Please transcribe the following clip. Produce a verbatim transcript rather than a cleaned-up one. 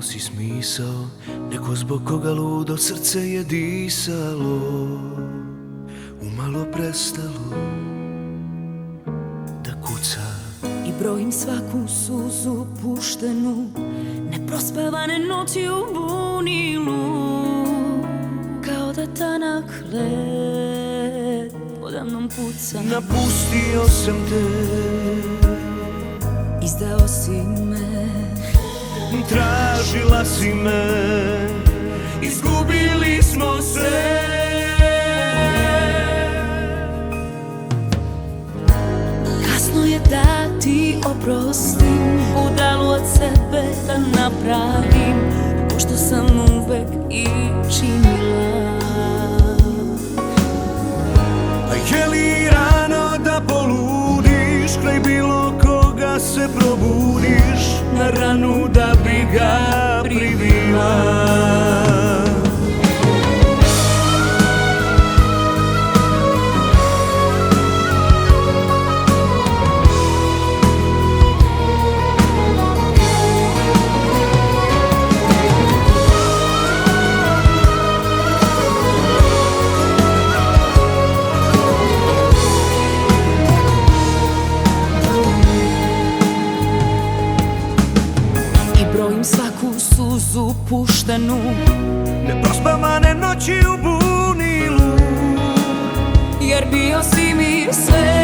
nosi smisao, neko zbog koga ludo srce je disalo, umalo prestalo da kuca. I brojim svaku suzu puštenu, neprospavane noći u bunilu, kao da tanak led odamnom puca. Napustio sam te, izdao si me, tražila si me, izgubili smo se. Kasno je da ti oprostim, budalu od sebe da napravim, pošto sam uvek i činila. A je li rano da poludiš, kraj bilo koga se probudiš, na ranu da bi ga privila? Brojim svaku suzu puštenu, neprospavane noći u bunilu, jer bio si mi sve.